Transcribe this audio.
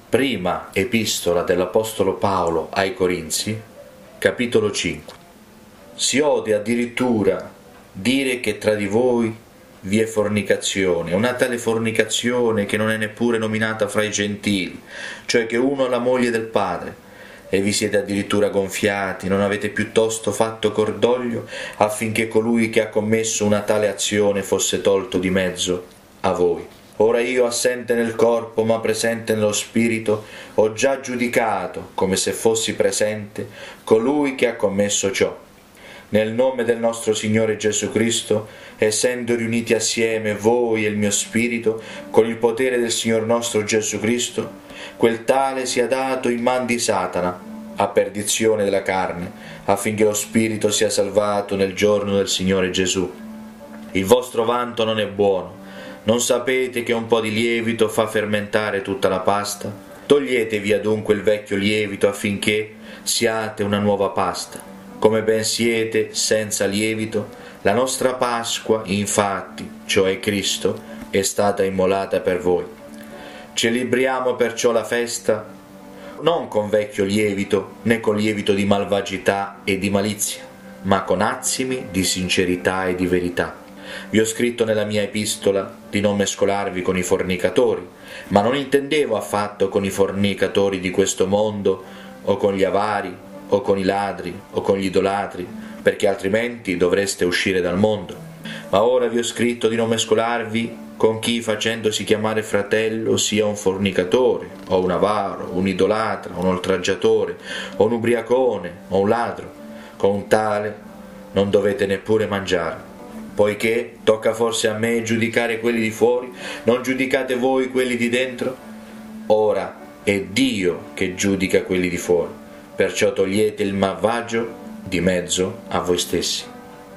Prima epistola dell'Apostolo Paolo ai Corinzi, capitolo 5. Si ode addirittura dire che tra di voi vi è fornicazione, una tale fornicazione che non è neppure nominata fra i gentili, cioè che uno ha la moglie del padre, e vi siete addirittura gonfiati, non avete piuttosto fatto cordoglio affinché colui che ha commesso una tale azione fosse tolto di mezzo a voi. Ora io, assente nel corpo ma presente nello spirito, ho già giudicato, come se fossi presente, colui che ha commesso ciò. Nel nome del nostro Signore Gesù Cristo, essendo riuniti assieme voi e il mio spirito, con il potere del Signor nostro Gesù Cristo, quel tale sia dato in man di Satana, a perdizione della carne, affinché lo spirito sia salvato nel giorno del Signore Gesù. Il vostro vanto non è buono. Non sapete che un po' di lievito fa fermentare tutta la pasta? Toglietevi adunque il vecchio lievito affinché siate una nuova pasta. Come ben siete senza lievito, la nostra Pasqua, infatti, cioè Cristo, è stata immolata per voi. Celebriamo perciò la festa non con vecchio lievito, né con lievito di malvagità e di malizia, ma con azimi di sincerità e di verità. Vi ho scritto nella mia epistola di non mescolarvi con i fornicatori, ma non intendevo affatto con i fornicatori di questo mondo, o con gli avari, o con i ladri, o con gli idolatri, perché altrimenti dovreste uscire dal mondo. Ma ora vi ho scritto di non mescolarvi con chi, facendosi chiamare fratello, sia un fornicatore, o un avaro, un idolatra, un oltraggiatore, o un ubriacone, o un ladro. Con un tale non dovete neppure mangiare. Poiché tocca forse a me giudicare quelli di fuori, non giudicate voi quelli di dentro? Ora è Dio che giudica quelli di fuori, perciò togliete il malvagio di mezzo a voi stessi.